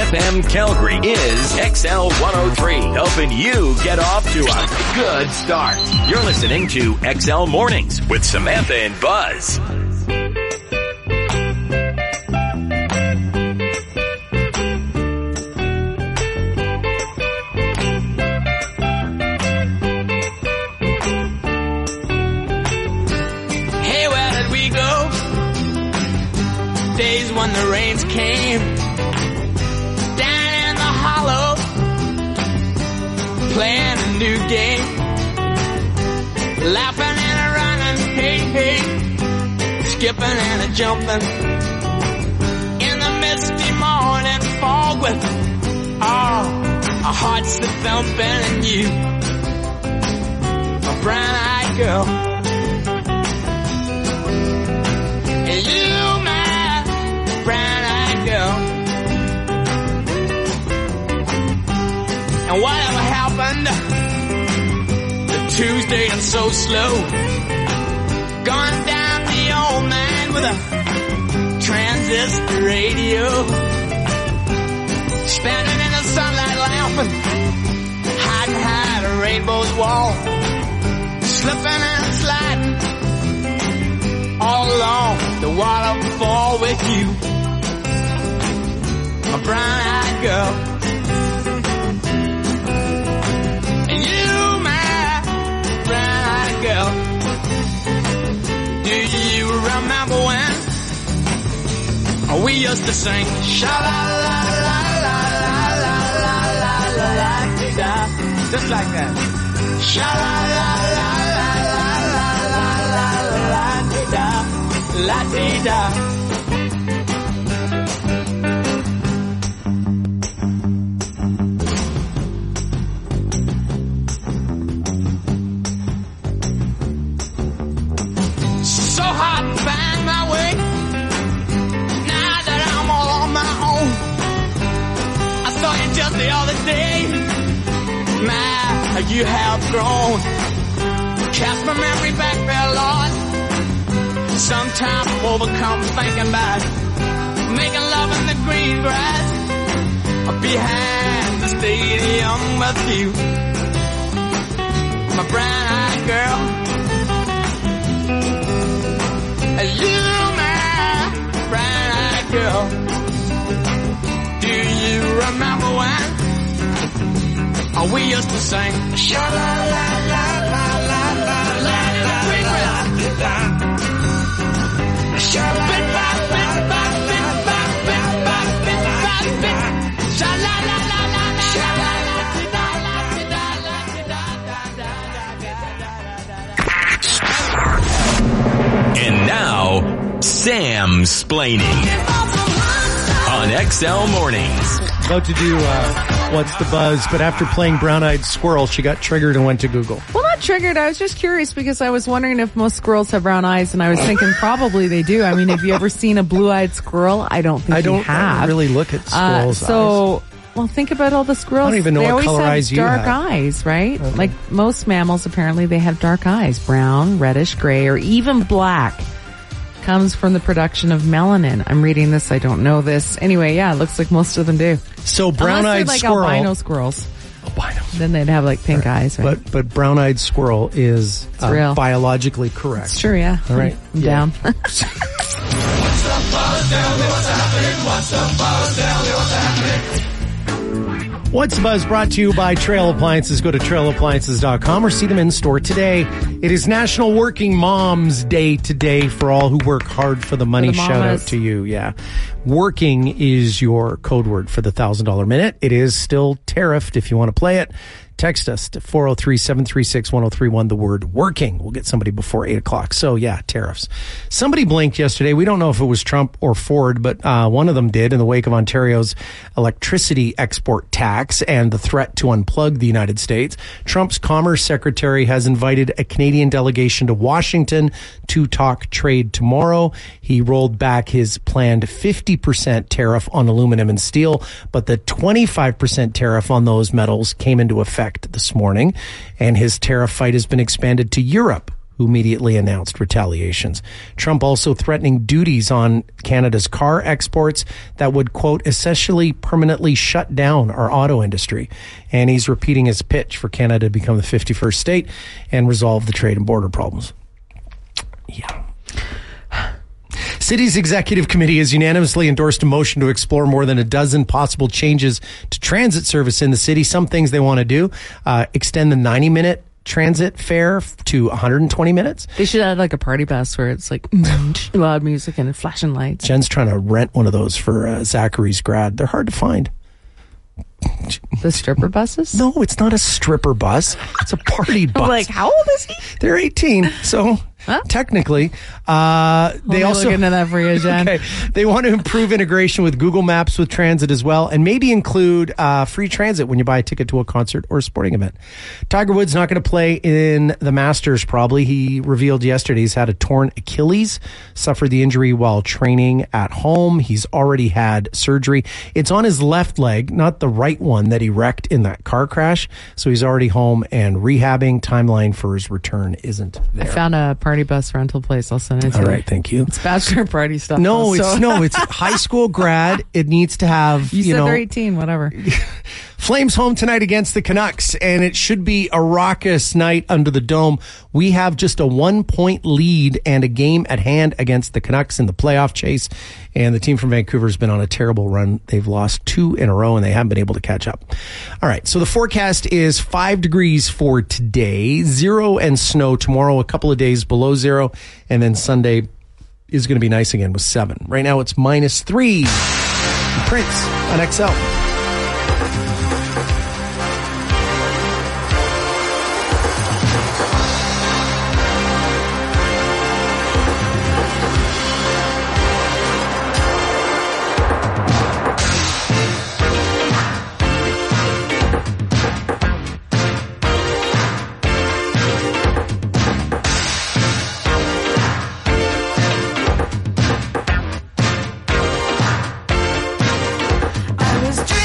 FM Calgary is XL 103, helping you get off to a good start. You're listening to XL Mornings with Samantha and Buzz. Hey, where did we go? Days when the rains came down in the hollow, playing a new game, laughing and a running, hey, hey, skipping and a jumping in the misty morning fog with our hearts a thumping, and you, a brown-eyed girl, and you, my brown-eyed girl. And whatever happened to Tuesday and so slow, gone down the old man with a transistor radio, standing in the sunlight laughing, hiding behind a rainbow's wall, slipping and sliding all along the waterfall with you, my brown-eyed girl. Do you remember when we used to sing sha-la-la-la-la-la-la-la-la-la-la-la-la-la-la, just like that? Sha-la-la-la-la-la-la-la-la-la-la-la-la. The other day, my, you have grown. Cast my memory back there, Lord. Sometimes I'm overcome thinking about making love in the green grass behind the stadium with you, my brown-eyed girl. You, my brown-eyed girl. Do you remember when we used to sing sha-la-la-la-la-la-la-la-la-la-la-la-la? And now, Samsplaining on XL Mornings. About to do What's the Buzz, but after playing Brown-Eyed Squirrel, she got triggered and went to Google. Well, not triggered. I was just curious because I was wondering if most squirrels have brown eyes, and I was thinking probably they do. I mean, have you ever seen a blue-eyed squirrel? I don't think you have. I don't really look at squirrels' eyes. Well, think about all the squirrels. I don't even know what color eyes you have. They always have dark eyes, right? Okay. Like most mammals, apparently, they have dark eyes. Brown, reddish, gray, or even black. Comes from the production of melanin. I'm reading this. I don't know this. Anyway, yeah, it looks like most of them do. So brown-eyed squirrel. Like albino squirrels. Albino. Then they'd have like pink eyes, right? But brown-eyed squirrel is biologically correct. It's true, yeah. All right. I'm down. What's the buzz? Tell me what's happening. What's the buzz? Tell me what's happening. What's the Buzz brought to you by Trail Appliances. Go to trailappliances.com or see them in store today. It is National Working Moms Day today for all who work hard for the money. Shout out to you. Yeah. Working is your code word for the $1,000 minute. It is still tariffed if you want to play it. Text us to 403-736-1031, the word working. We'll get somebody before 8 o'clock. So, yeah, tariffs. Somebody blinked yesterday. We don't know if it was Trump or Ford, but one of them did in the wake of Ontario's electricity export tax and the threat to unplug the United States. Trump's Commerce Secretary has invited a Canadian delegation to Washington to talk trade tomorrow. He rolled back his planned 50% tariff on aluminum and steel, but the 25% tariff on those metals came into effect this morning, and his tariff fight has been expanded to Europe who immediately announced retaliations. Trump also threatening duties on Canada's car exports that would, quote, essentially permanently shut down our auto industry. And he's repeating his pitch for Canada to become the 51st state and resolve the trade and border problems. Yeah. City's executive committee has unanimously endorsed a motion to explore more than a dozen possible changes to transit service in the city. Some things they want to do, extend the 90-minute transit fare to 120 minutes. They should add like a party bus where it's like loud music and flashing lights. Jen's trying to rent one of those for Zachary's grad. They're hard to find. The stripper buses? No, it's not a stripper bus. It's a party bus. Like, how old is he? They're 18, so technically. They also look into that for you, Jen. Okay. They want to improve integration with Google Maps with transit as well, and maybe include free transit when you buy a ticket to a concert or a sporting event. Tiger Woods not going to play in the Masters probably. He revealed yesterday he's had a torn Achilles, suffered the injury while training at home. He's already had surgery. It's on his left leg, not the right one that he wrecked in that car crash. So he's already home and rehabbing. Timeline for his return isn't there. I found a party bus rental place. I'll send it to you. All right, thank you. It's bachelor party stuff. No, also. it's high school grad. It needs to have, you said they're 18, whatever. Flames home tonight against the Canucks, and it should be a raucous night under the dome. We have just a 1-point lead and a game at hand against the Canucks in the playoff chase, and the team from Vancouver has been on a terrible run. They've lost 2 in a row, and they haven't been able to catch up. All right, so the forecast is 5 degrees for today, 0 and snow tomorrow, a couple of days below 0, and then Sunday is going to be nice again with 7. Right now it's -3. Prince on XL. I was dreaming.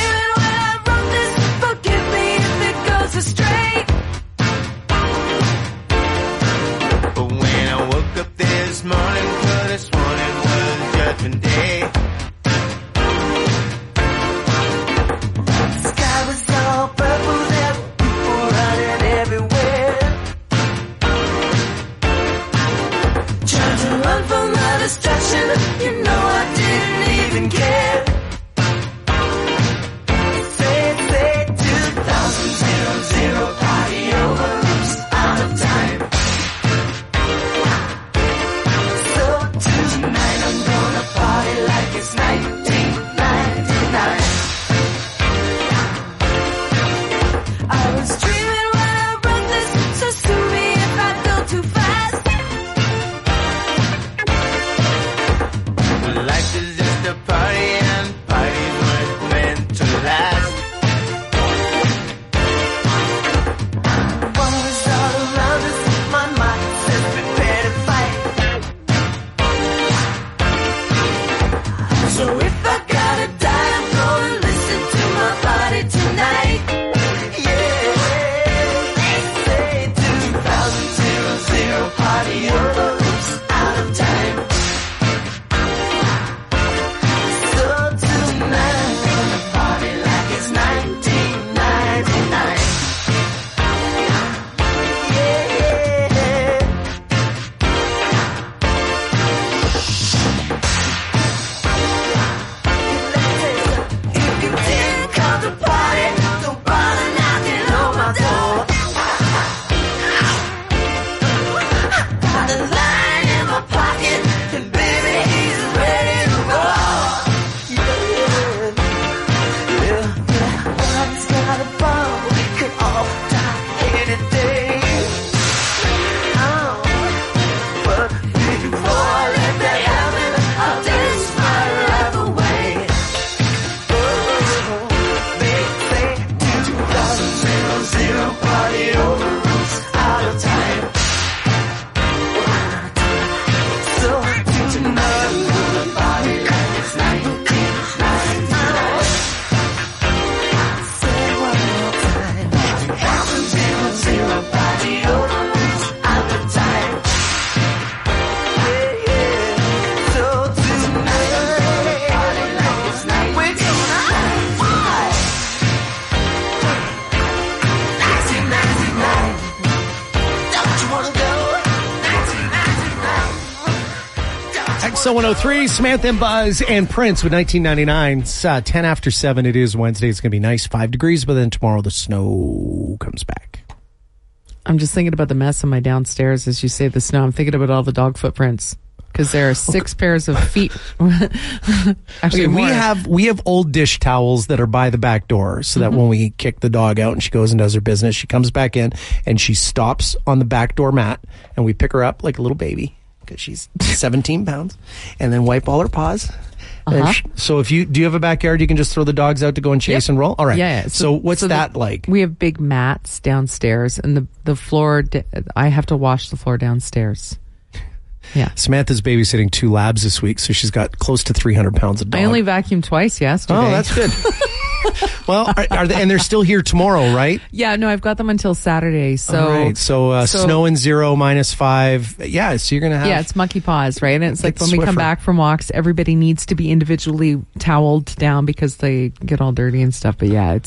XL 103, Samantha and Buzz and Prince with 1999. It's 10 after 7. It is Wednesday. It's going to be nice, 5 degrees, but then tomorrow the snow comes back. I'm just thinking about the mess in my downstairs as you say the snow. I'm thinking about all the dog footprints. Because there are 6 pairs of feet. Actually, okay, we have old dish towels that are by the back door, so that when we kick the dog out and she goes and does her business, she comes back in and she stops on the back door mat, and we pick her up like a little baby because she's 17 pounds, and then wipe all her paws. So do you have a backyard? You can just throw the dogs out to go and chase and roll. All right. Yeah. So what's that like? We have big mats downstairs, and the floor. I have to wash the floor downstairs. Yeah. Samantha's babysitting 2 labs this week, so she's got close to 300 pounds of dog. I only vacuumed twice yesterday. Oh, that's good. Well, are they, and they're still here tomorrow, right? Yeah, no, I've got them until Saturday. So, all right. So snow and 0, -5. Yeah, so you're going to have... Yeah, it's monkey paws, right? And it's like when we Swiffer. come back from walks, everybody needs to be individually toweled down because they get all dirty and stuff. But yeah,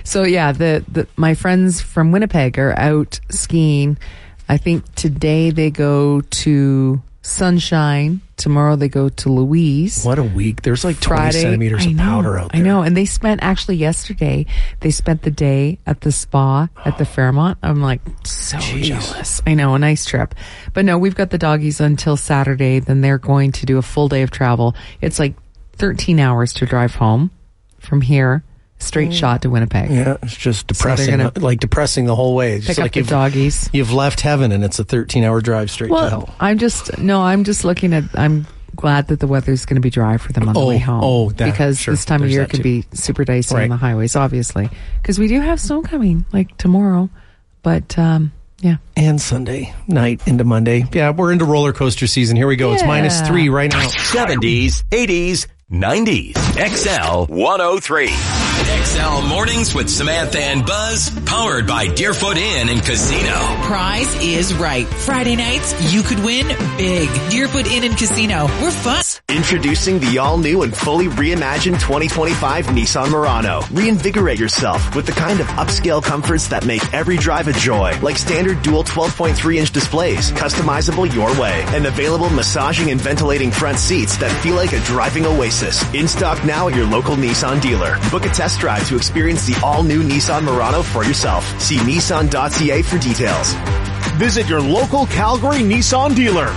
my friends from Winnipeg are out skiing. I think today they go to Sunshine. Tomorrow they go to Louise. What a week. There's like 20 Friday, centimeters of powder out there. I know. And they spent yesterday, they spent the day at the spa at the Fairmont. I'm like, so jealous. I know, a nice trip. But no, we've got the doggies until Saturday. Then they're going to do a full day of travel. It's like 13 hours to drive home from here. Straight shot to Winnipeg. Yeah, it's just depressing. Depressing the whole way. It's pick just up like the doggies. You've left heaven and it's a 13-hour drive straight to hell. I'm just looking at, I'm glad that the weather's going to be dry for them on the way home. Because this time of year could be super dicey on the highways, obviously. Because we do have snow coming, like tomorrow. But, yeah. And Sunday night into Monday. Yeah, we're into roller coaster season. Here we go. It's -3 right now. 70s, 80s, 90s. XL 103. XL Mornings with Samantha and Buzz, powered by Deerfoot Inn and Casino. Prize is right. Friday nights, you could win big. Deerfoot Inn and Casino. We're fun. Introducing the all-new and fully reimagined 2025 Nissan Murano. Reinvigorate yourself with the kind of upscale comforts that make every drive a joy, like standard dual 12.3-inch displays, customizable your way, and available massaging and ventilating front seats that feel like a driving oasis. In stock now at your local Nissan dealer. Book a test drive to experience the all-new Nissan Murano for yourself. See Nissan.ca for details. Visit your local Calgary Nissan dealer.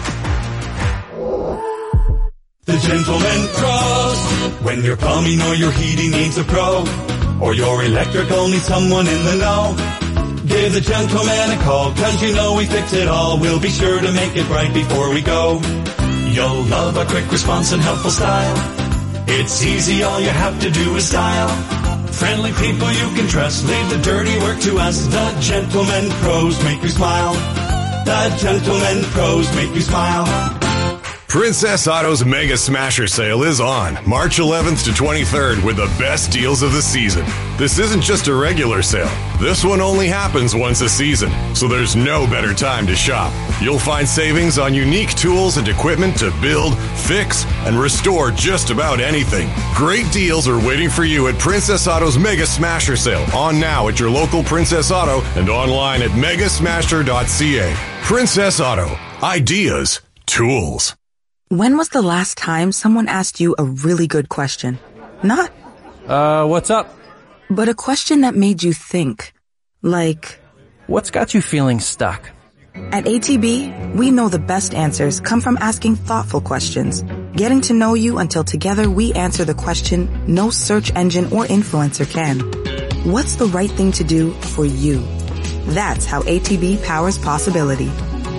The Gentleman Pros. When your plumbing or your heating needs a pro, or your electrical needs someone in the know, give the Gentleman a call, 'cause you know we fix it all. We'll be sure to make it right before we go. You'll love a quick response and helpful style. It's easy, all you have to do is dial. Friendly people you can trust, leave the dirty work to us. The Gentleman Pros make you smile. The Gentleman Pros make you smile. Princess Auto's Mega Smasher Sale is on March 11th to 23rd with the best deals of the season. This isn't just a regular sale. This one only happens once a season, so there's no better time to shop. You'll find savings on unique tools and equipment to build, fix, and restore just about anything. Great deals are waiting for you at Princess Auto's Mega Smasher Sale, on now at your local Princess Auto and online at megasmasher.ca. Princess Auto. Ideas. Tools. When was the last time someone asked you a really good question? Not, what's up? But a question that made you think. Like, what's got you feeling stuck? At ATB, we know the best answers come from asking thoughtful questions. Getting to know you until together we answer the question no search engine or influencer can. What's the right thing to do for you? That's how ATB powers possibility.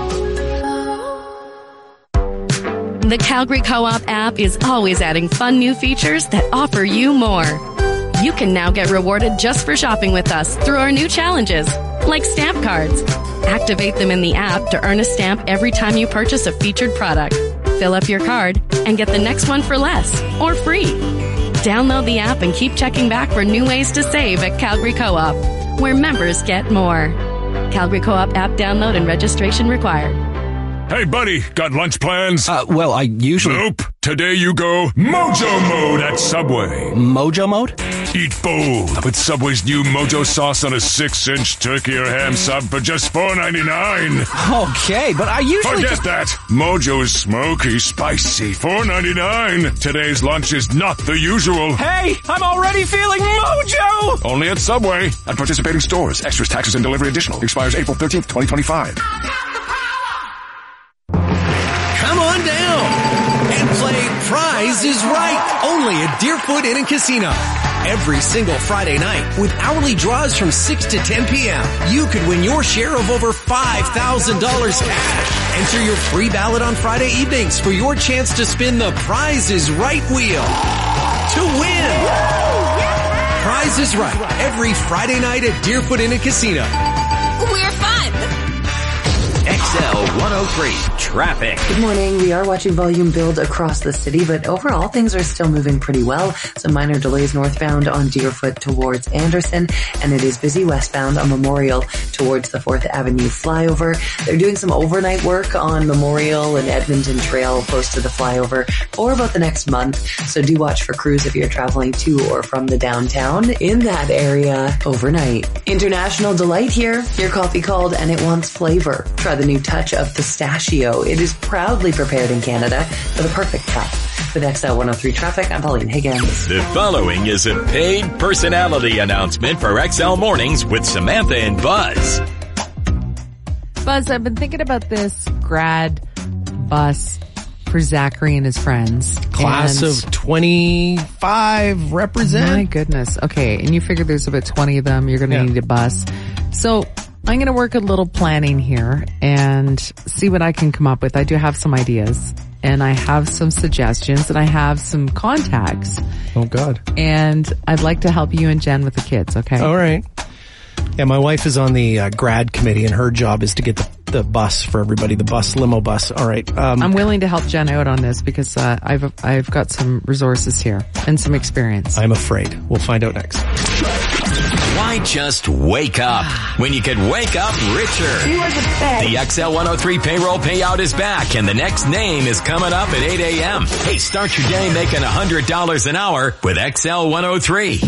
The Calgary Co-op app is always adding fun new features that offer you more. You can now get rewarded just for shopping with us through our new challenges, like stamp cards. Activate them in the app to earn a stamp every time you purchase a featured product. Fill up your card and get the next one for less or free. Download the app and keep checking back for new ways to save at Calgary Co-op, where members get more. Calgary Co-op app download and registration required. Hey, buddy, got lunch plans? Well, I usually... Nope. Today you go Mojo Mode at Subway. Mojo Mode? Eat bold with Subway's new Mojo sauce on a 6-inch turkey or ham sub for just $4.99. Okay, but I usually Forget that. Mojo's smoky, spicy, $4.99. Today's lunch is not the usual. Hey, I'm already feeling mojo! Only at Subway. At participating stores. Extras, taxes, and delivery additional. Expires April 13th, 2025. Come on down and play Prize is Right, only at Deerfoot Inn and Casino. Every single Friday night, with hourly draws from 6 to 10 p.m., you could win your share of over $5,000 cash. Enter your free ballot on Friday evenings for your chance to spin the Prize is Right wheel to win. Prize is Right, every Friday night at Deerfoot Inn and Casino. We're fun! XL 103 traffic. Good morning. We are watching volume build across the city, but overall things are still moving pretty well. Some minor delays northbound on Deerfoot towards Anderson, and it is busy westbound on Memorial towards the 4th Avenue flyover. They're doing some overnight work on Memorial and Edmonton Trail close to the flyover for about the next month, so do watch for crews if you're traveling to or from the downtown in that area overnight. International Delight here. Your coffee called and it wants flavor. Try the new touch of pistachio. It is proudly prepared in Canada for the perfect cup. With XL 103 traffic, I'm Pauline Higgins. The following is a paid personality announcement for XL Mornings with Samantha and Buzz. Buzz, I've been thinking about this grad bus for Zachary and his friends. Class of 25 represent. My goodness. Okay. And you figure there's about 20 of them. You're going to need a bus. So I'm going to work a little planning here and see what I can come up with. I do have some ideas and I have some suggestions and I have some contacts. Oh, God. And I'd like to help you and Jen with the kids, okay? All right. Yeah, my wife is on the grad committee and her job is to get the bus for everybody, the limo bus. All right. I'm willing to help Jen out on this because I've got some resources here and some experience. I'm afraid. We'll find out next. Why just wake up when you could wake up richer? The XL 103 payroll payout is back and the next name is coming up at 8 a.m. Hey, start your day making $100 an hour with XL 103.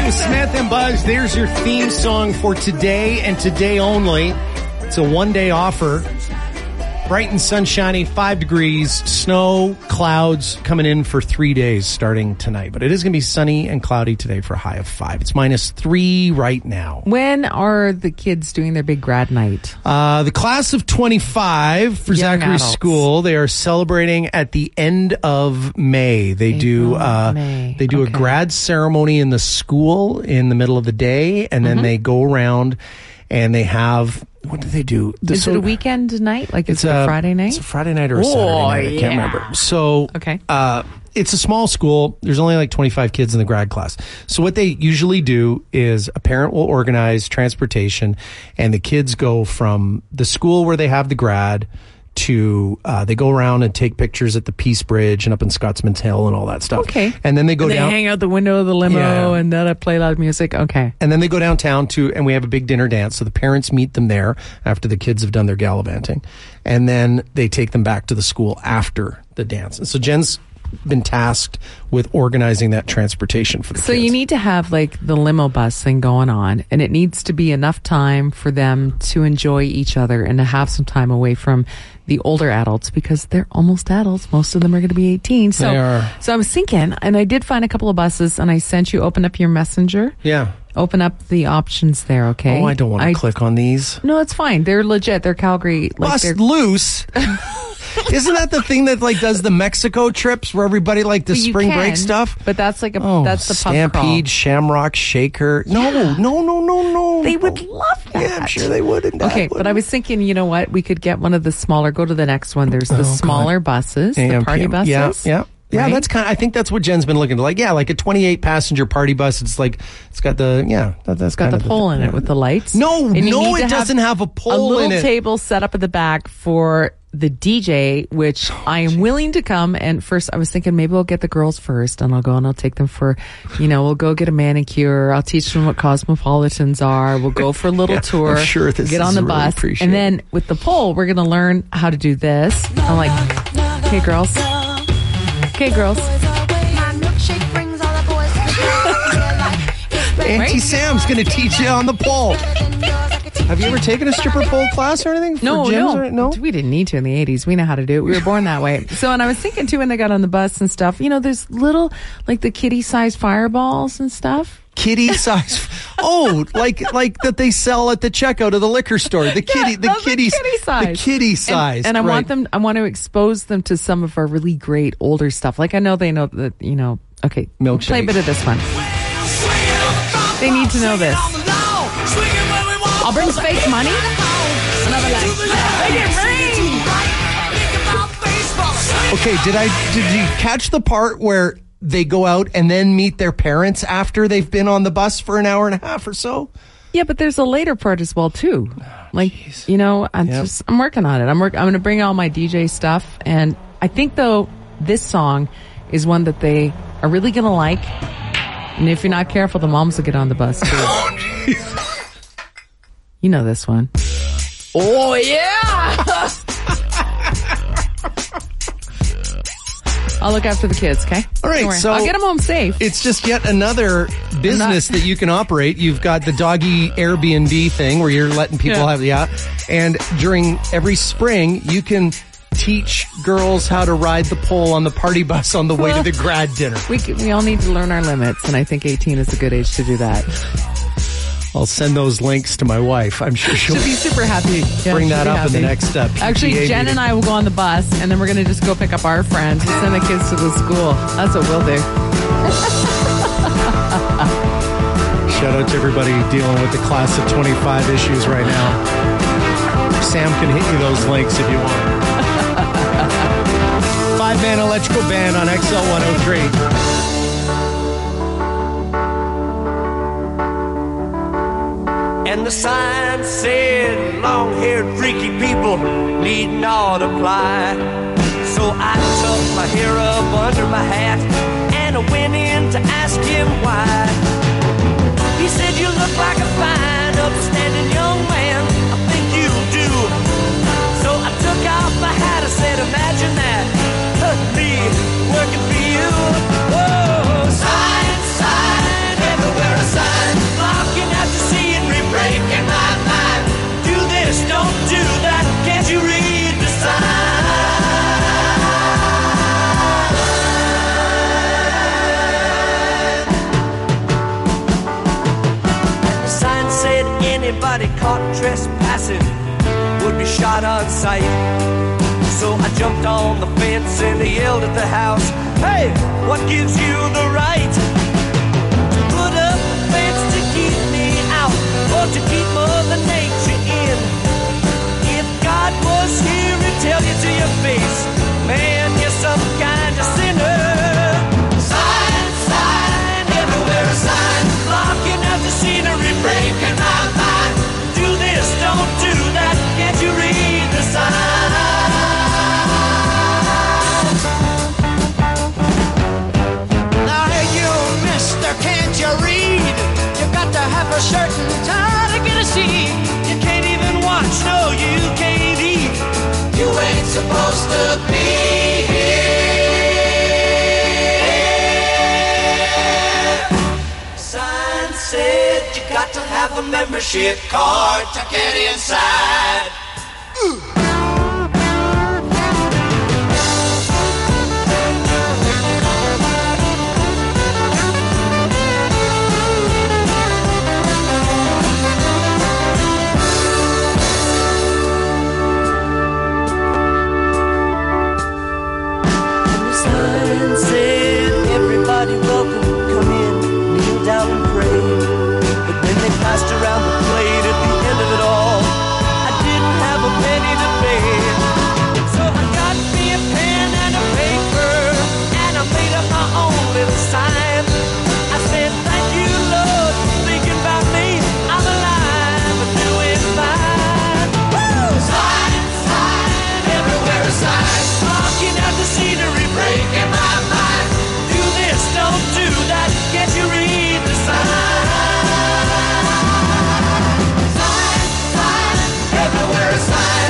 Smith and Buzz, there's your theme song for today and today only. It's a one-day offer. Bright and sunshiny, 5 degrees, snow, clouds coming in for 3 days starting tonight. But it is going to be sunny and cloudy today for a high of 5. It's -3 right now. When are the kids doing their big grad night? The class of 25 for Young Zachary's adults. school, they are celebrating at the end of May. They do May. a grad ceremony in the school in the middle of the day, and then they go around and they have, what do they do? Is it a weekend night? Like it's a Friday night? It's a Friday night or a Saturday night. I can't remember. So, it's a small school. There's only like 25 kids in the grad class. So what they usually do is a parent will organize transportation, and the kids go from the school where they have the grad to, they go around and take pictures at the Peace Bridge and up in Scotsman's Hill and all that stuff. Okay. And then they go They down. hang out the window of the limo and then play loud music. Okay. And then they go downtown and we have a big dinner dance. So the parents meet them there after the kids have done their gallivanting. And then they take them back to the school after the dance. And so Jen's been tasked with organizing that transportation for the So kids. you need to have like the limo bus thing going on, and it needs to be enough time for them to enjoy each other and to have some time away from the older adults, because they're almost adults. Most of them are going to be 18. So, They are. So I was thinking, and I did find a couple of buses, and I sent you, open up your messenger. Yeah. Open up the options there, okay? Oh, I don't want to click on these. No, it's fine. They're legit. They're Calgary. Like Bust loose. Isn't that the thing that like does the Mexico trips where everybody like the Well, you spring break can, stuff? But that's like that's the pub Stampede, Shamrock, Shaker. No. They would love that. Yeah, I'm sure they would. And Dad Okay, but I was thinking, you know what? We could get one of the smaller, go to the next one. There's the smaller buses, the AM, party PM. buses. Yeah. Yeah, right? that's I think that's what Jen's been looking to like. Yeah, like a 28 passenger party bus. It's like, it's got the, that's got kind the of pole in it with the lights. No, And you need to it doesn't have a pole a little in it. table set up at the back for the DJ, which I am willing to come. And first, I was thinking maybe we'll get the girls first, and I'll go and I'll take them for, we'll go get a manicure. I'll teach them what cosmopolitans are. We'll go for a little tour. I'm sure this get on is the really bus, appreciated. and then with the pole, we're going to learn how to do this. I'm like, okay, girls. Okay, girls. Auntie Sam's going to teach you on the pole. Have you ever taken a stripper pole class or anything? For gyms No. We didn't need to in the 80s. We know how to do it. We were born that way. So, and I was thinking too, when they got on the bus and stuff, there's little, like the kitty-sized fireballs and stuff. Kitty size. Oh, like that they sell at the checkout of the liquor store. The kitty size. And I right. I want to expose them to some of our really great older stuff. Like I know they know that, okay. Milkshake. Play a bit of this one. They need to know this. I'll bring fake money. Another line. Make it rain. Okay, did you catch the part where they go out and then meet their parents after they've been on the bus for an hour and a half or so? Yeah, but there's a later part as well too. Like, I'm working on it. I'm going to bring all my DJ stuff, and I think though this song is one that they are really going to like. And if you're not careful, the moms will get on the bus too. You know this one. Oh yeah. I'll look after the kids, okay? All right, Don't worry. so I'll get them home safe. It's just yet another business that you can operate. You've got the doggy Airbnb thing where you're letting people and during every spring you can teach girls how to ride the pole on the party bus on the way to the grad dinner. We all need to learn our limits, and I think 18 is a good age to do that. I'll send those links to my wife. I'm sure she'll be super happy. Bring that up in the next step. Actually, Jen and I will go on the bus, and then we're going to just go pick up our friends and send the kids to the school. That's what we'll do. Shout out to everybody dealing with the class of 25 issues right now. Sam can hit you those links if you want. 5-man electrical band on XL 103. And the sign said, long-haired freaky people need not apply. So I tucked my hair up under my hat and I went in to ask him why. He said, you look like a fine, upstanding young man. I think you do. So I took off my hat. I said, imagine that. Me working for you. Whoa, sign, everywhere a sign. anybody caught trespassing would be shot on sight. So I jumped on the fence and I yelled at the house, hey, what gives you the right to put up a fence to keep me out or to keep Mother Nature in? If God was here, he'd tell you to your face, man, you're some kind of sinner. Sign, sign, everywhere a sign, blocking out the scenery, breaking my mind. Do this, don't do that, can't you read the sign? Now hey you, mister, can't you read? You've got to have a shirt and tie to get a seat. You can't even watch, no, you can't eat. You ain't supposed to be here. Sign said you got to have a membership card to get inside. Everybody welcome, come in, kneel down and pray. But when they passed around the plate at the end of it all, I didn't have a penny to pay. So I got me a pen and a paper, and I made up my own little sign. I said, thank you, Lord, for thinking about me. I'm alive and doing fine. Woo! Sign, sign, everywhere a sign. Blocking out the scenery, breaking my mind. Don't do that, can't you read the sign? Sign, sign, everywhere a sign.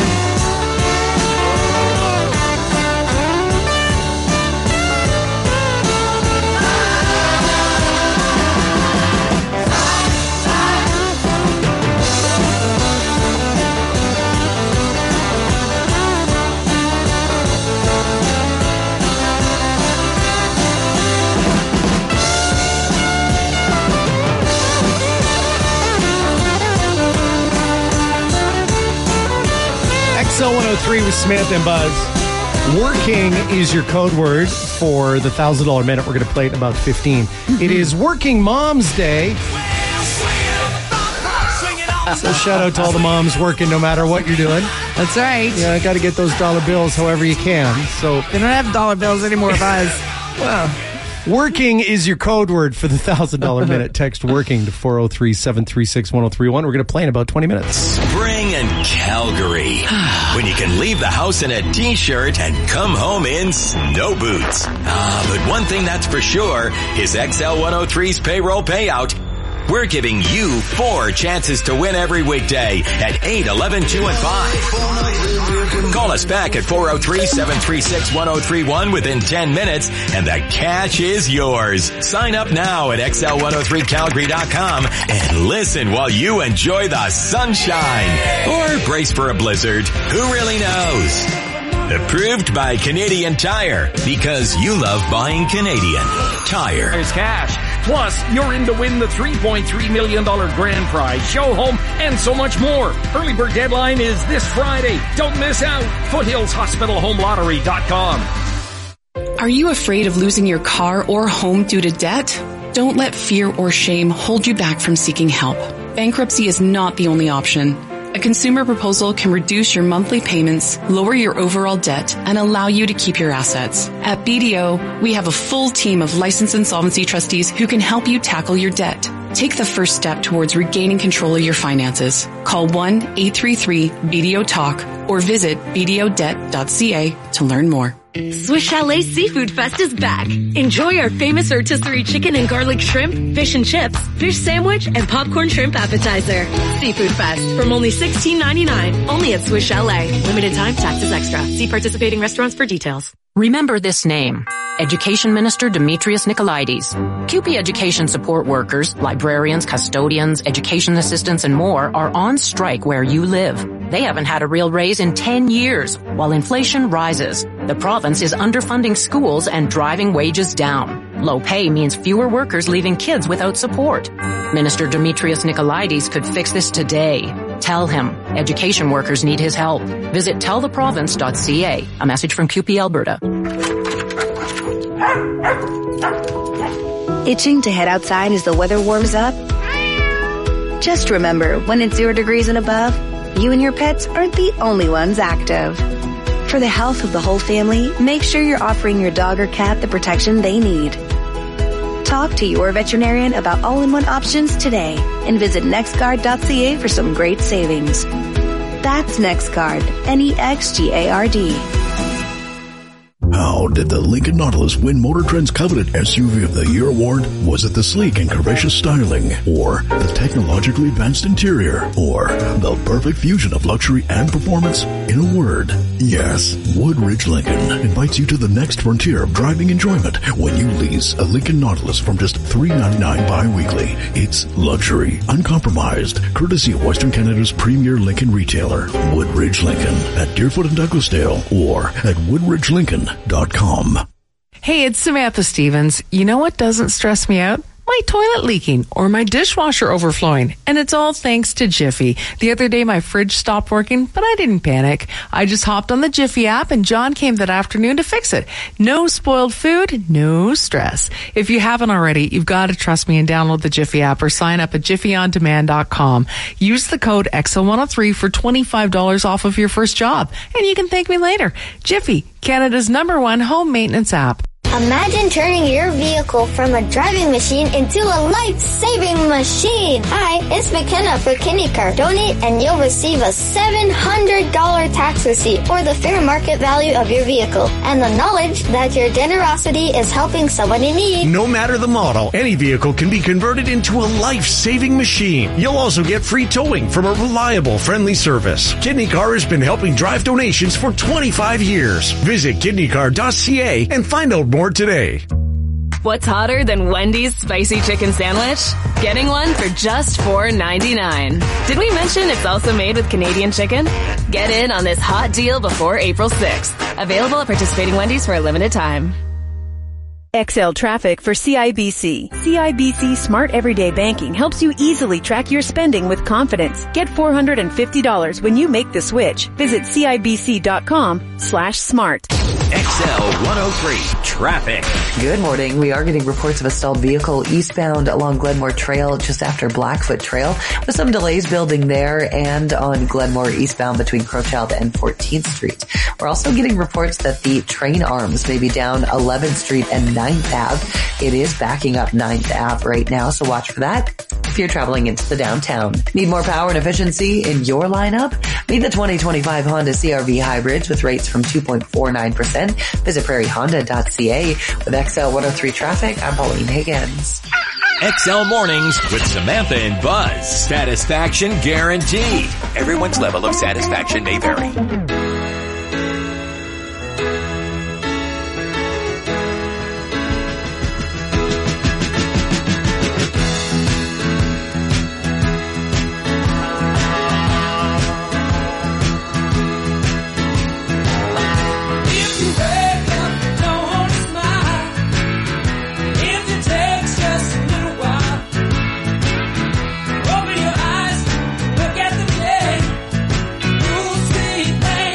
XL 103 with Smith and Buzz. Working is your code word for the $1,000 minute. We're going to play it in about 15. It is Working Moms Day. So shout out to all the moms working no matter what you're doing. That's right. Yeah, got to get those dollar bills however you can. So they don't have dollar bills anymore, Buzz. Well, working is your code word for the $1,000 minute. Text working to 403-736-1031. We're going to play in about 20 minutes. Spring in Calgary. When you can leave the house in a t-shirt and come home in snow boots. But one thing that's for sure is XL 103's payroll payout. We're giving you 4 chances to win every weekday at 8, 11, 2, and 5. Call us back at 403-736-1031 within 10 minutes, and the cash is yours. Sign up now at XL103Calgary.com and listen while you enjoy the sunshine. Or brace for a blizzard. Who really knows? Approved by Canadian Tire, because you love buying Canadian Tire. There's cash. Plus, you're in to win the $3.3 million grand prize, show home, and so much more. Early bird deadline is this Friday. Don't miss out. FoothillsHospitalHomeLottery.com. Are you afraid of losing your car or home due to debt? Don't let fear or shame hold you back from seeking help. Bankruptcy is not the only option. A consumer proposal can reduce your monthly payments, lower your overall debt, and allow you to keep your assets. At BDO, we have a full team of licensed insolvency trustees who can help you tackle your debt. Take the first step towards regaining control of your finances. Call 1-833-BDO-TALK or visit bdodebt.ca to learn more. Swiss Chalet Seafood Fest is back. Enjoy our famous rotisserie chicken and garlic shrimp, fish and chips, fish sandwich, and popcorn shrimp appetizer. Seafood Fest from only $16.99. Only at Swiss Chalet. Limited time, taxes extra. See participating restaurants for details. Remember this name. Education Minister Demetrius Nicolaides. CUPE education support workers, librarians, custodians, education assistants, and more are on strike where you live. They haven't had a real raise in 10 years, while inflation rises. The province is underfunding schools and driving wages down. Low pay means fewer workers leaving kids without support. Minister Demetrius Nicolaides could fix this today. Tell him education workers need his help. Visit telltheprovince.ca. A message from QP Alberta. Itching to head outside as the weather warms up? Just remember, when it's 0 degrees and above, you and your pets aren't the only ones active. For the health of the whole family, make sure you're offering your dog or cat the protection they need. Talk to your veterinarian about all-in-one options today and visit nextguard.ca for some great savings. That's NextGuard, NEXGARD. How did the Lincoln Nautilus win Motor Trend's coveted SUV of the Year award? Was it the sleek and curvaceous styling, or the technologically advanced interior, or the perfect fusion of luxury and performance? In a word, yes, Woodridge Lincoln invites you to the next frontier of driving enjoyment when you lease a Lincoln Nautilus from just $399 bi-weekly. It's luxury, uncompromised, courtesy of Western Canada's premier Lincoln retailer, Woodridge Lincoln, at Deerfoot and Douglasdale, or at woodridgelincoln.com. Hey, it's Samantha Stevens. You know what doesn't stress me out? My toilet leaking or my dishwasher overflowing. And it's all thanks to Jiffy. The other day my fridge stopped working, but I didn't panic. I just hopped on the Jiffy app and John came that afternoon to fix it. No spoiled food, no stress. If you haven't already, you've got to trust me and download the Jiffy app or sign up at jiffyondemand.com. Use the code XL103 for $25 off of your first job. And you can thank me later. Jiffy, Canada's #1 home maintenance app. Imagine turning your vehicle from a driving machine into a life-saving machine. Hi, it's McKenna for KidneyCar. Donate and you'll receive a $700 tax receipt or the fair market value of your vehicle and the knowledge that your generosity is helping someone in need. No matter the model, any vehicle can be converted into a life-saving machine. You'll also get free towing from a reliable, friendly service. KidneyCar has been helping drive donations for 25 years. Visit kidneycar.ca and find out more today. What's hotter than Wendy's spicy chicken sandwich? Getting one for just $4.99. Did we mention it's also made with Canadian chicken? Get in on this hot deal before April 6th. Available at participating Wendy's for a limited time. XL Traffic for CIBC. CIBC Smart Everyday Banking helps you easily track your spending with confidence. Get $450 when you make the switch. Visit CIBC.com/smart. XL 103 Traffic. Good morning. We are getting reports of a stalled vehicle eastbound along Glenmore Trail just after Blackfoot Trail with some delays building there and on Glenmore eastbound between Crowchild and 14th Street. We're also getting reports that the train arms may be down 11th Street and 9th Ave. It is backing up 9th Ave right now, so watch for that if you're traveling into the downtown. Need more power and efficiency in your lineup? Meet the 2025 Honda CR-V hybrids with rates from 2.49%. Visit prairiehonda.ca. With XL 103 Traffic, I'm Pauline Higgins. XL Mornings with Samantha and Buzz. Satisfaction guaranteed. Everyone's level of satisfaction may vary. Open your eyes, look at the day. You'll see things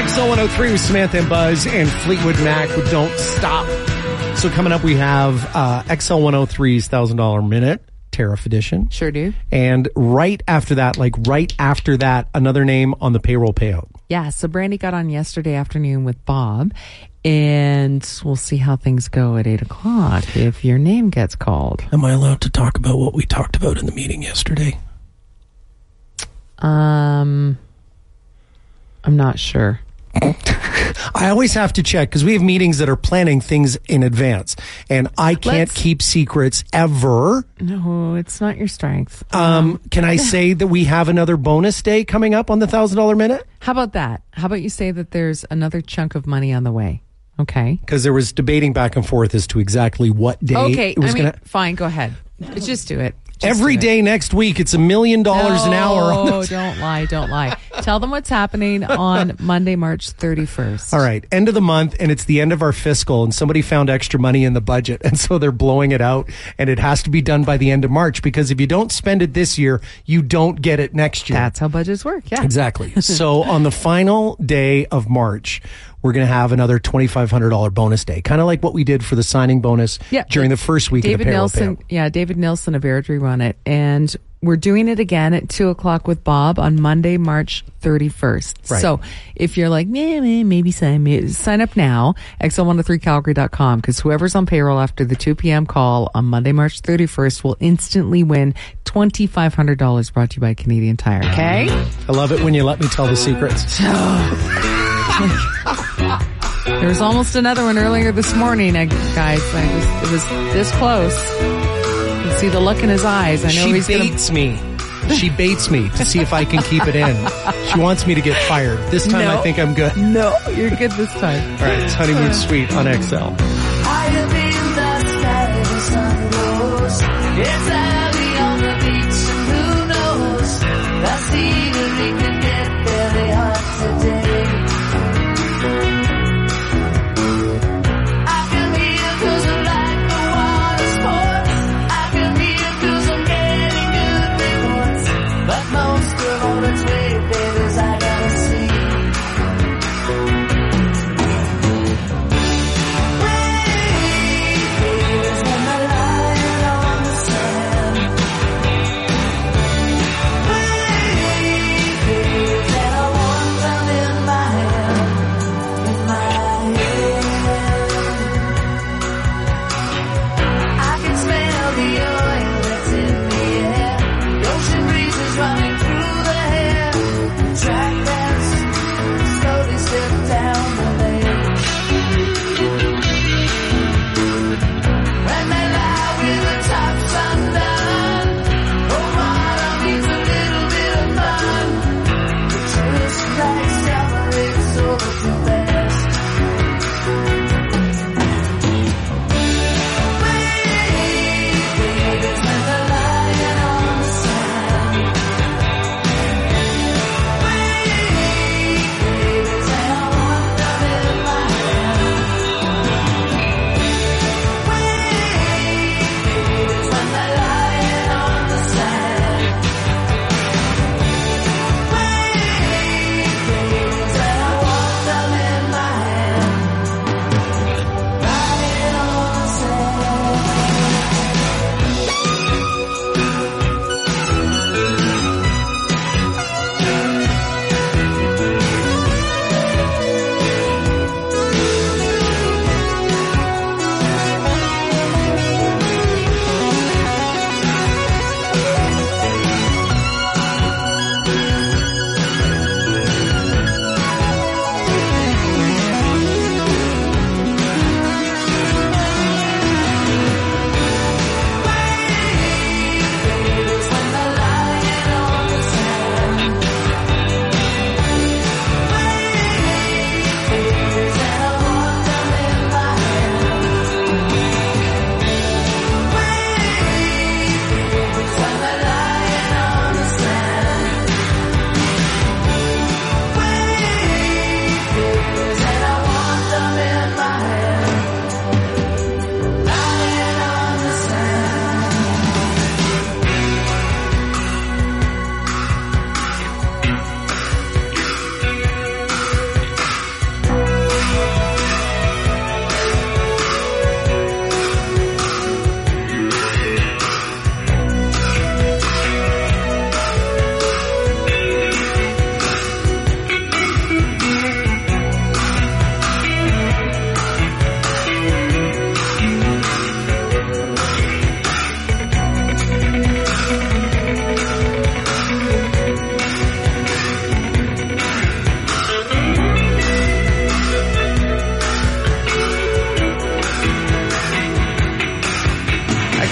XL 103 with Samantha and Buzz and Fleetwood Mac with Don't Stop. So coming up, we have XL 103's $1,000 Minute, Tariff Edition. Sure do. And right after that, another name on the payroll payout. Yeah, so Brandy got on yesterday afternoon with Bob, and we'll see how things go at 8 o'clock if your name gets called. Am I allowed to talk about what we talked about in the meeting yesterday? I'm not sure. I always have to check because we have meetings that are planning things in advance, and I can't keep secrets ever. No, it's not your strength. Can I say that we have another bonus day coming up on the $1,000 Minute? How about that? How about you say that there's another chunk of money on the way? Okay. Because there was debating back and forth as to exactly what day it was going to... Fine, go ahead. Just do it. Every day next week, it's $1 million an hour. Oh, don't lie. Tell them what's happening on Monday, March 31st. All right, end of the month, and it's the end of our fiscal, and somebody found extra money in the budget, and so they're blowing it out, and it has to be done by the end of March, because if you don't spend it this year, you don't get it next year. That's how budgets work, yeah. Exactly. So on the final day of March, we're going to have another $2,500 bonus day, kind of like what we did for the signing bonus during the first week of the payroll payout. Yeah, David Nilsson of Airdrie run it, and we're doing it again at 2 o'clock with Bob on Monday, March 31st. Right. So if you're like, maybe sign up now, XL103Calgary.com, because whoever's on payroll after the 2 p.m. call on Monday, March 31st will instantly win $2,500 brought to you by Canadian Tire, okay? I love it when you let me tell the secrets. There was almost another one earlier this morning, guys. It was this close. You can see the look in his eyes. I know She baits me to see if I can keep it in. She wants me to get fired. This time I think I'm good. No, you're good this time. All right, it's Honeymoon Suite on XL. Higher than the sky, the sun goes. It's early on the beach, and who knows? The scenery can get very hot today. When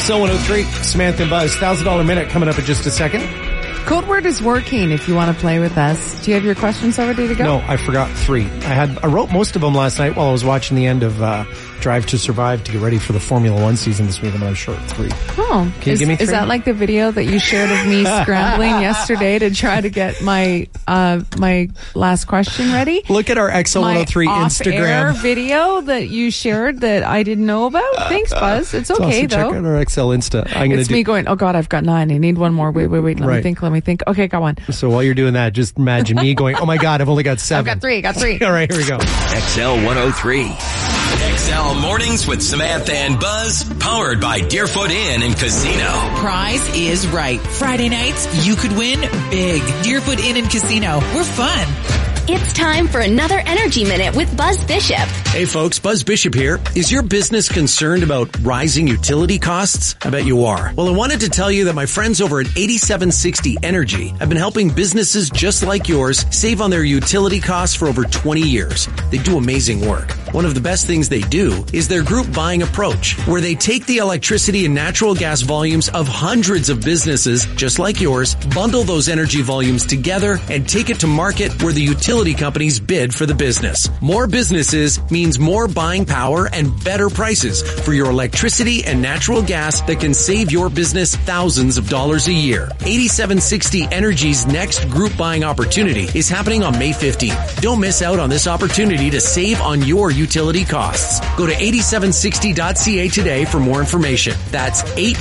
XL 103, Samantha and Buzz, $1,000 minute coming up in just a second. Code word is working if you want to play with us. Do you have your questions all ready to go? No, I forgot 3. I wrote most of them last night while I was watching the end of Drive to Survive to get ready for the Formula One season this week. I'm going to short 3. Oh. Can you give me 3? Is that like the video that you shared of me scrambling yesterday to try to get my my last question ready? Look at our XL 103 Instagram video that you shared that I didn't know about. Thanks, Buzz. It's okay, though. Check out our XL Insta. It's me going, oh God, I've got 9. I need one more. Wait. Let me think. Okay, got one. So while you're doing that, just imagine me going, oh my God, I've only got 7. Got 3. All right, here we go. XL 103. XL Mornings with Samantha and Buzz, powered by Deerfoot Inn and Casino. Prize is right. Friday nights, you could win big. Deerfoot Inn and Casino. We're fun. It's time for another Energy Minute with Buzz Bishop. Hey folks, Buzz Bishop here. Is your business concerned about rising utility costs? I bet you are. Well, I wanted to tell you that my friends over at 8760 Energy have been helping businesses just like yours save on their utility costs for over 20 years. They do amazing work. One of the best things they do is their group buying approach, where they take the electricity and natural gas volumes of hundreds of businesses just like yours, bundle those energy volumes together, and take it to market where the utility companies bid for the business. More businesses means more buying power and better prices for your electricity and natural gas that can save your business thousands of dollars a year. 8760 Energy's next group buying opportunity is happening on May 15th. Don't miss out on this opportunity to save on your utility costs. Go to 8760.ca today for more information. That's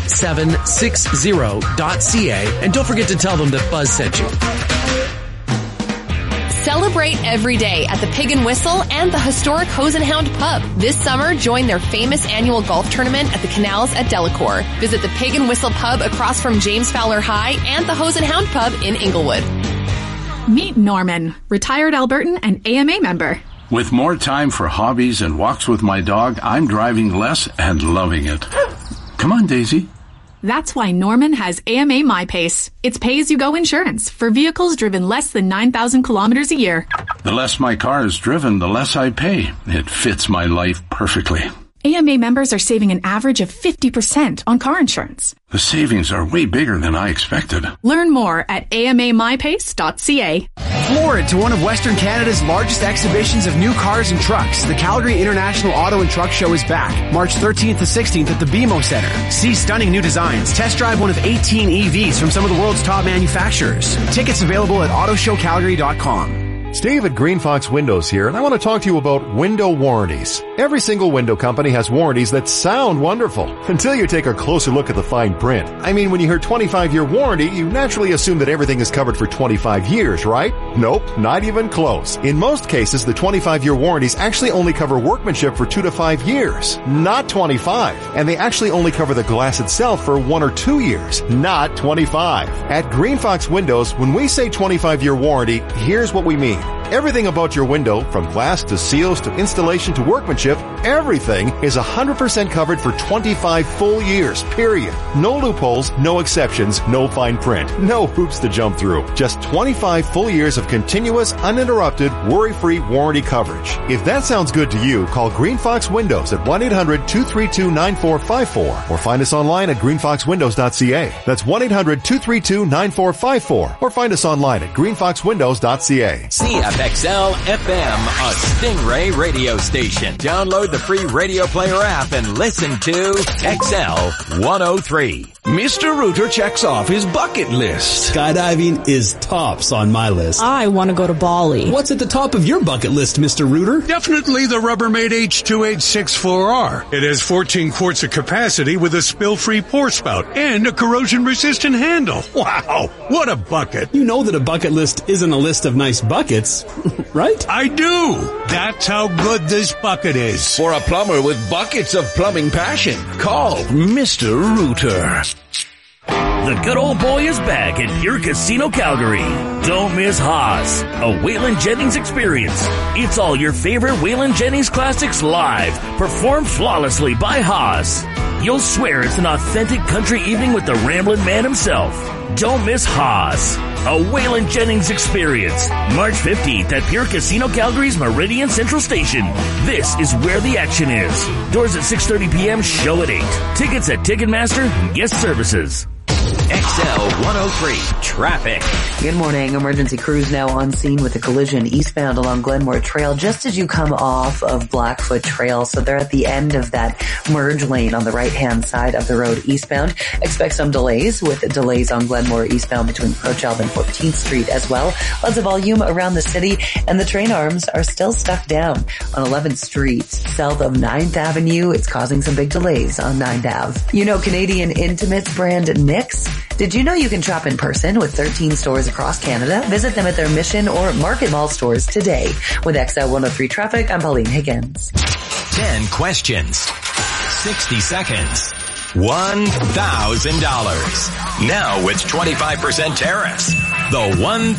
8760.ca, and don't forget to tell them that Buzz sent you. Celebrate every day at the Pig and Whistle and the historic Hose and Hound Pub. This summer, join their famous annual golf tournament at the Canals at Delacour. Visit the Pig and Whistle Pub across from James Fowler High and the Hose and Hound Pub in Inglewood. Meet Norman, retired Albertan and AMA member. With more time for hobbies and walks with my dog, I'm driving less and loving it. Come on, Daisy. That's why Norman has AMA MyPace. It's pay-as-you-go insurance for vehicles driven less than 9,000 kilometers a year. The less my car is driven, the less I pay. It fits my life perfectly. AMA members are saving an average of 50% on car insurance. The savings are way bigger than I expected. Learn more at amamypace.ca. Forward to one of Western Canada's largest exhibitions of new cars and trucks. The Calgary International Auto and Truck Show is back, March 13th to 16th at the BMO Center. See stunning new designs. Test drive one of 18 EVs from some of the world's top manufacturers. Tickets available at autoshowcalgary.com. Steve at Green Fox Windows here, and I want to talk to you about window warranties. Every single window company has warranties that sound wonderful, until you take a closer look at the fine print. I mean, when you hear 25-year warranty, you naturally assume that everything is covered for 25 years, right? Nope, not even close. In most cases, the 25-year warranties actually only cover workmanship for 2 to 5 years, not 25. And they actually only cover the glass itself for 1 or 2 years, not 25. At Green Fox Windows, when we say 25-year warranty, here's what we mean. Everything about your window, from glass to seals to installation to workmanship, everything is 100% covered for 25 full years, period. No loopholes, no exceptions, no fine print, no hoops to jump through. Just 25 full years of continuous, uninterrupted, worry-free warranty coverage. If that sounds good to you, call Green Fox Windows at 1-800-232-9454 or find us online at greenfoxwindows.ca. That's 1-800-232-9454 or find us online at greenfoxwindows.ca. CFXL FM, a Stingray radio station. Download the free Radio Player app and listen to XL 103. Mr. Rooter checks off his bucket list. Skydiving is tops on my list. I want to go to Bali. What's at the top of your bucket list, Mr. Rooter? Definitely the Rubbermaid H2864R. It has 14 quarts of capacity with a spill-free pour spout and a corrosion-resistant handle. Wow, what a bucket. You know that a bucket list isn't a list of nice buckets, right? I do. That's how good this bucket is. For a plumber with buckets of plumbing passion, call Mr. Rooter. The good old boy is back at your Casino Calgary. Don't miss Haas, a Waylon Jennings experience. It's all your favorite Waylon Jennings classics live, performed flawlessly by Haas. You'll swear it's an authentic country evening with the Ramblin' Man himself. Don't miss Haas. a Waylon Jennings experience. March 15th at Pure Casino Calgary's Meridian Central Station. This is where the action is. Doors at 6:30 p.m., show at 8. Tickets at Ticketmaster and Guest Services. XL 103 traffic. Good morning. Emergency crews now on scene with a collision eastbound along Glenmore Trail just as you come off of Blackfoot Trail. So they're at the end of that merge lane on the right-hand side of the road eastbound. Expect some delays with delays on Glenmore eastbound between Crowchild and 14th Street as well. Lots of volume around the city, and the train arms are still stuck down on 11th Street south of 9th Avenue. It's causing some big delays on 9th Ave. You know Canadian Intimates brand NYX? Did you know you can shop in person with 13 stores across Canada? Visit them at their Mission or Market Mall stores today. With XL 103 traffic, I'm Pauline Higgins. 10 questions. 60 seconds. $1,000. Now with 25% tariffs. The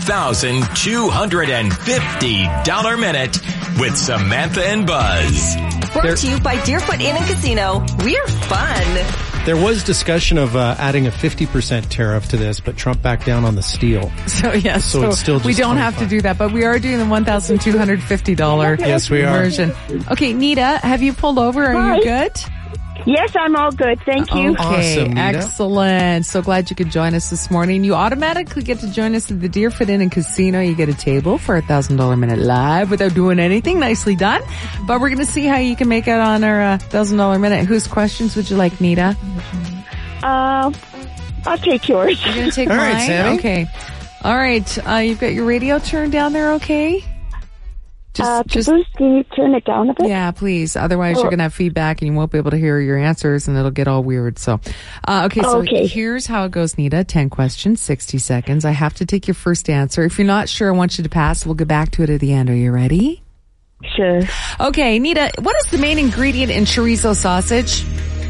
$1,250 minute with Samantha and Buzz. Brought to you by Deerfoot Inn and Casino. We're fun. There was discussion of adding a 50% tariff to this, but Trump backed down on the steel. So yes, so it's still just we don't 25. have to do that, but we are doing the $1,250 Yes, we are. version. Okay, Nita, have you pulled over? Are you good? Yes, I'm all good. Thank you. Okay, Awesome, Nita. excellent. So glad you could join us this morning. You automatically get to join us at the Deerfoot Inn and Casino. You get a table for $1,000 minute live without doing anything. Nicely done. But we're going to see how you can make it on our $1,000 minute. Whose questions would you like, Nita? I'll take yours. You're going to take All mine? right, Sammy. Okay. All right. You've got your radio turned down there, okay? Bruce, can you turn it down a bit? Yeah, please. Otherwise, you're going to have feedback and you won't be able to hear your answers and it'll get all weird. So, okay. Here's how it goes, Nita. 10 questions, 60 seconds. I have to take your first answer. If you're not sure, I want you to pass. We'll get back to it at the end. Are you ready? Sure. Okay, Nita, what is the main ingredient in chorizo sausage?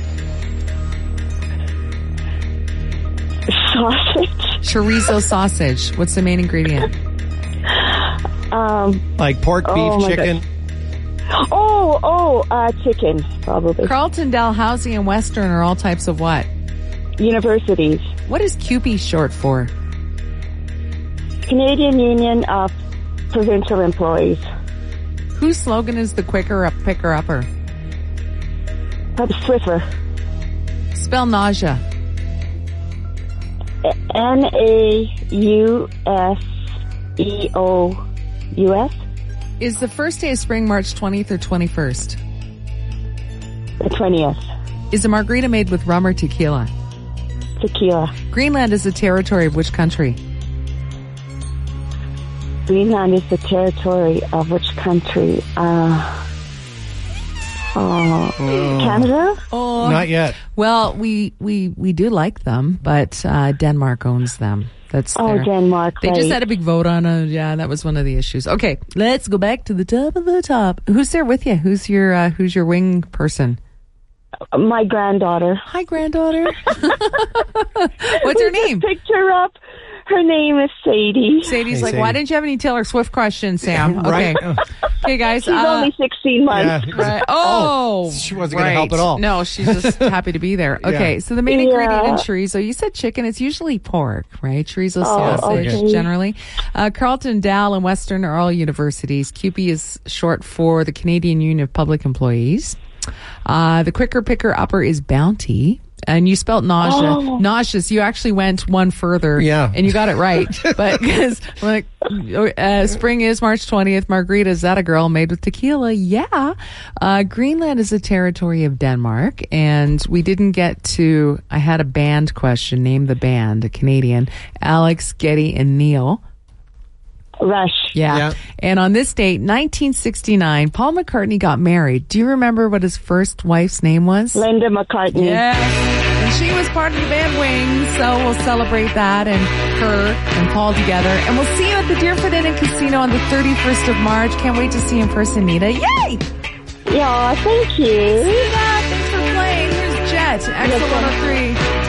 Sausage? Chorizo sausage. What's the main ingredient? Like pork, beef, chicken. Chicken, probably. Carlton, Dalhousie, and Western are all types of what? Universities. What is CUPE short for? Canadian Union of Provincial Employees. Whose slogan is the quicker picker upper? Swiffer. Spell nausea. NAUSEOUS. Is the first day of spring March 20th or 21st? The 20th. Is a margarita made with rum or tequila? Tequila. Greenland is a territory of which country? Greenland is the territory of which country? Canada? Oh, Not yet. Well, we do like them, but Denmark owns them. That's Denmark. They just right. had a big vote on it. Yeah, that was one of the issues. Okay, let's go back to the top of the top. Who's there with you? Who's your wing person? My granddaughter. Hi, granddaughter. What's her name? Just picked her up. Her name is Sadie. Sadie's Hey, like, Sadie. why didn't you have any Taylor Swift questions, Sam? Okay. Right. Okay, guys. She's only 16 months. Yeah. Right. Oh, she wasn't going to help at all. No, she's just happy to be there. Okay, Yeah. so the main ingredient in chorizo, you said chicken. It's usually pork, right? Chorizo sausage, okay. generally. Carlton, Dal, and Western are all universities. CUPE is short for the Canadian Union of Public Employees. The quicker picker upper is Bounty. And you spelt nausea. Nauseous. You actually went one further. Yeah. And you got it right. But because spring is March 20th. Margarita, is that a girl made with tequila? Yeah. Greenland is a territory of Denmark. And we didn't get to, I had a band question. Name the band, a Canadian. Alex, Getty, and Neil. Rush. Yeah. And on this date, 1969, Paul McCartney got married. Do you remember what his first wife's name was? Linda McCartney. Yeah. And she was part of the band Wings, so we'll celebrate that and her and Paul together. And we'll see you at the Deerfoot Inn and Casino on the 31st of March. Can't wait to see you in person, Nita. Yay! Yeah, thank you. See that? Thanks for playing. Here's Jet, XL 103.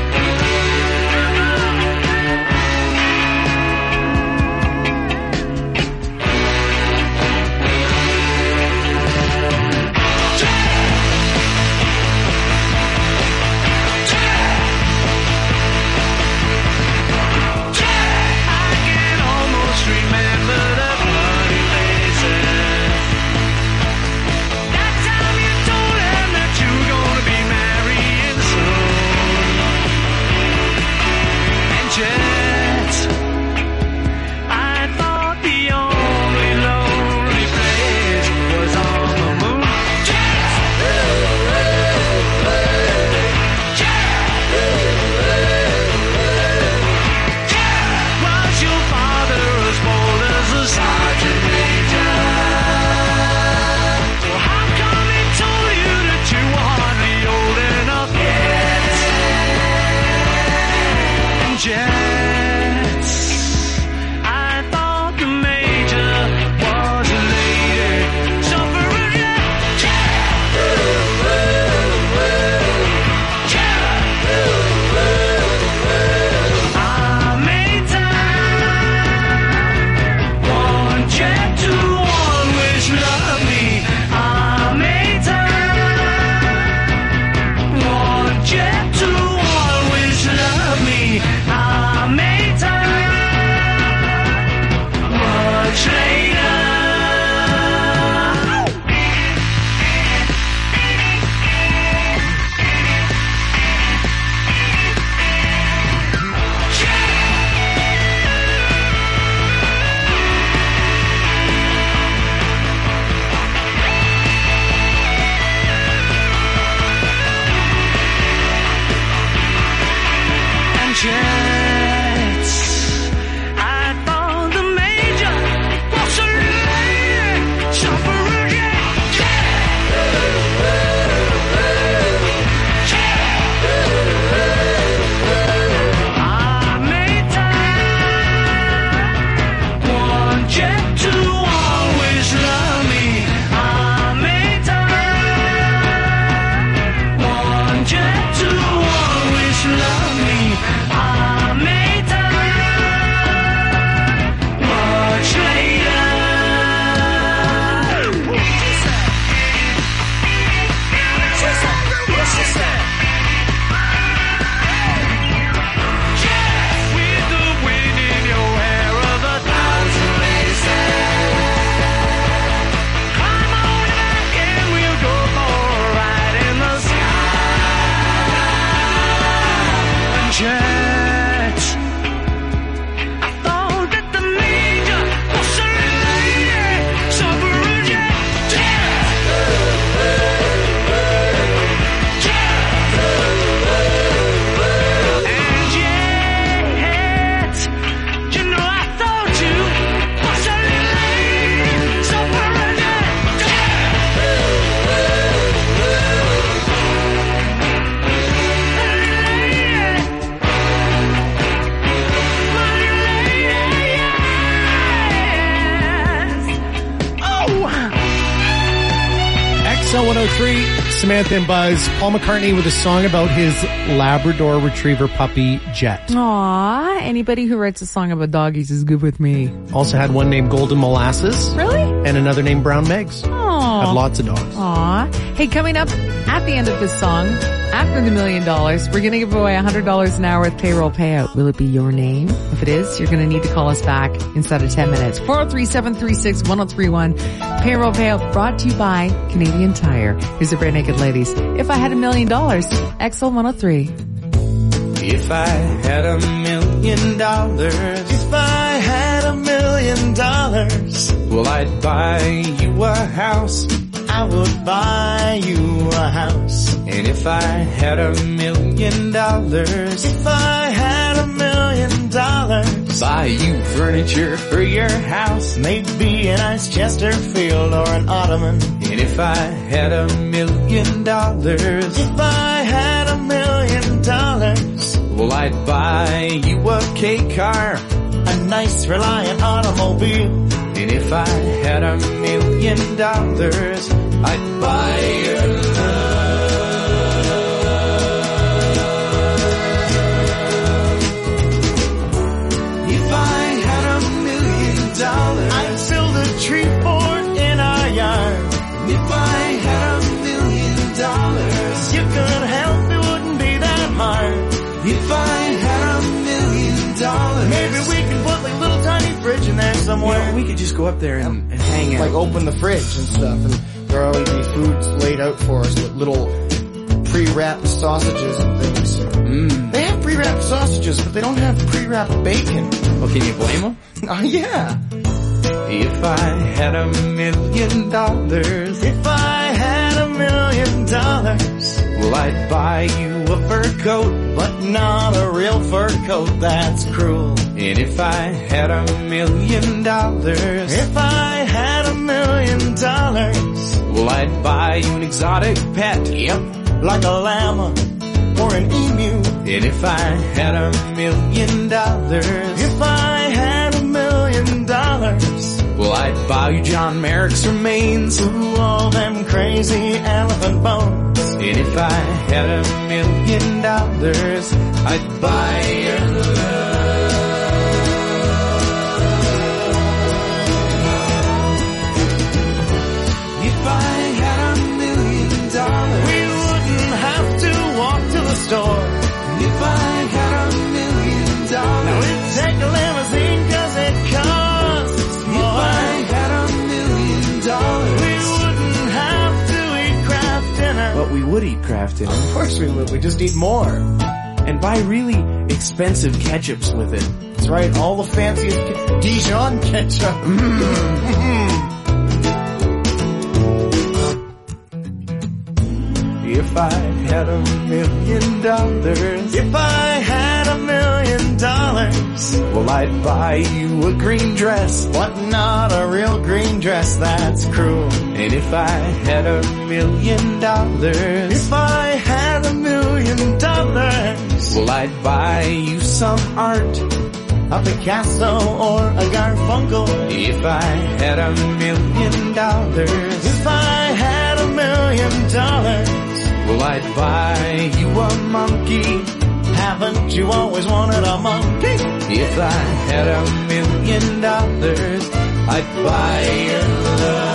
XL 103, Samantha and Buzz. Paul McCartney with a song about his Labrador Retriever puppy, Jet. Aw, anybody who writes a song about doggies is good with me. Also had one named Golden Molasses. Really? And another named Brown Megs. Aw. Had lots of dogs. Aw. Hey, coming up at the end of this song, after the $1 million, we're going to give away $100 an hour with payroll payout. Will it be your name? If it is, you're going to need to call us back inside of 10 minutes. 403-736-1031. Payroll payout brought to you by Canadian Tire. Here's the Bare Naked Ladies. If I had $1 million, XL 103. If I had $1 million, if I had $1 million, well, I'd buy you a house. I would buy you a house. And if I had $1 million, if I had $1 million, buy you furniture for your house, maybe a nice Chesterfield or an ottoman. And if I had $1 million, if I had $1 million, well, I'd buy you a K car, a nice Reliant automobile. And if I had $1 million, I'd buy your love. If I had $1 million, I'd build a tree fort in our yard. If I had $1 million, you could help, it wouldn't be that hard. If I had $1 million, maybe we could put like a little tiny fridge in there somewhere. You know, we could just go up there and hang out. Like open the fridge and stuff, and there'll always be foods laid out for us with little pre-wrapped sausages and things. They have pre-wrapped sausages, but they don't have pre-wrapped bacon. Well, can you blame them? Yeah. If I had $1 million, if I had $1 million, well, I'd buy you a fur coat, but not a real fur coat, that's cruel. And if I had $1 million, if I had $1 million, well, I'd buy you an exotic pet, yep, like a llama or an emu. And if I had $1 million, if I had $1 million, well, I'd buy you John Merrick's remains, ooh, all them crazy elephant bones. And if I had $1 million, I'd buy your love. If I had $1 million, we wouldn't have to walk to the store. If I had $1 million, now we'd take a limousine 'cause it costs more. If I had $1 million, we wouldn't have to eat Kraft dinner. But we would eat Kraft dinner. Of course we would. We just eat more. And buy really expensive ketchups with it. That's right. All the fanciest Dijon ketchup. If I had $1 million, if I had $1 million, well, I'd buy you a green dress, but not a real green dress, that's cruel. And if I had $1 million, if I had $1 million, well, I'd buy you some art, a Picasso or a Garfunkel. If I had $1 million, if I had $1 million, well, I'd buy you a monkey. Haven't you always wanted a monkey? If I had $1 million, I'd buy your love.